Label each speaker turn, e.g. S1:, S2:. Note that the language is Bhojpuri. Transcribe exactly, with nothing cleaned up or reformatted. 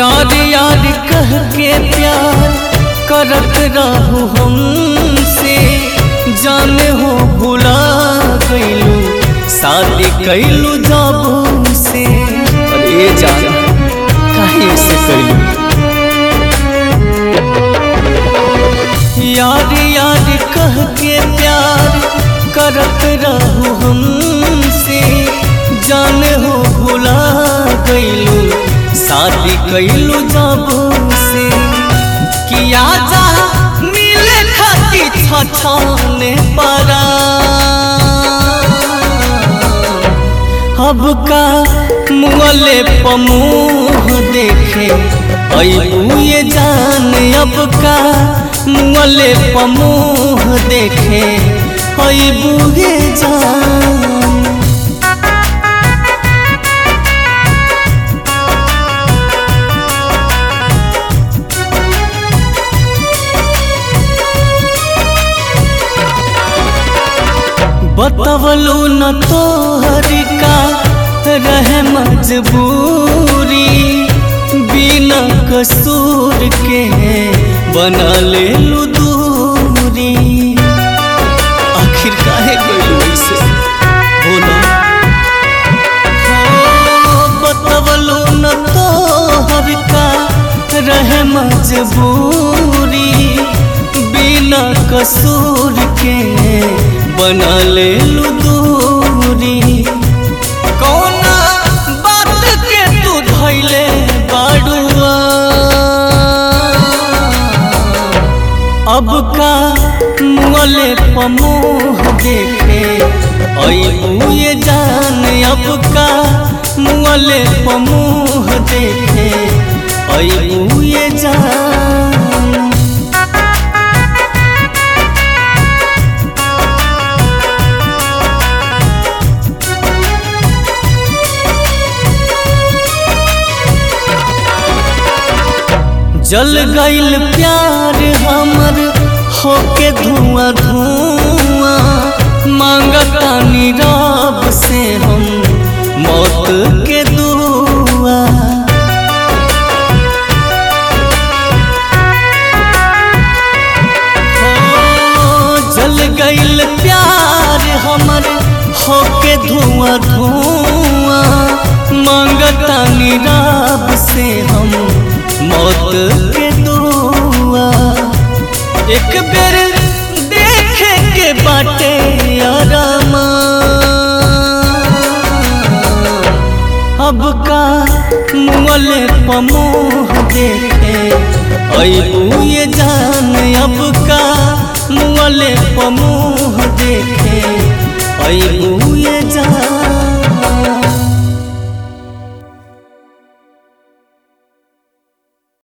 S1: यार यार कह के प्यार करत रहू हमसे, जाने हो भुला गईलू शादी कैलू जब से। अरे जान काहे ऐसे कैलू? यार यार कह के प्यार करत रहू हमसे, जाने हो भुला गईलू शादी कैलू जब से। किया जा मिले खाती छछाने परा, अब का मुँहले पमुँह देखे अबू ये जान, अब का मुँहले पमुँह देखे अबू ये जान। बतवलू न तोहर का रहे मजबूरी, बिना कसूर के बना ले लू दूरी। आखिर काहे गइलू ऐसे बोला? हो बतवलू न तोहर का रहे मजबूरी, बिना कसूर के बना ले लू दूरी। कौना बात के तू धैले बाड़ुआ, अब का मुँहले पमुँह देखे अबू ये जान, अब का मुँहले पमुँह देखे अबू ये जान। जल गईल प्यार हमर होके धुआं धुआं, मांगतानी रब से हम मौत के दुआ। हो जल गईल प्यार हमर होके धुआं धुआं, मांगतानी रब से हम मौत के दुआ। एक बेर देखे के बाटे यारमा, अब का मुँहले पमुँह देखे अबू ये जान, अब का मुँहले पमुँह देखे अबू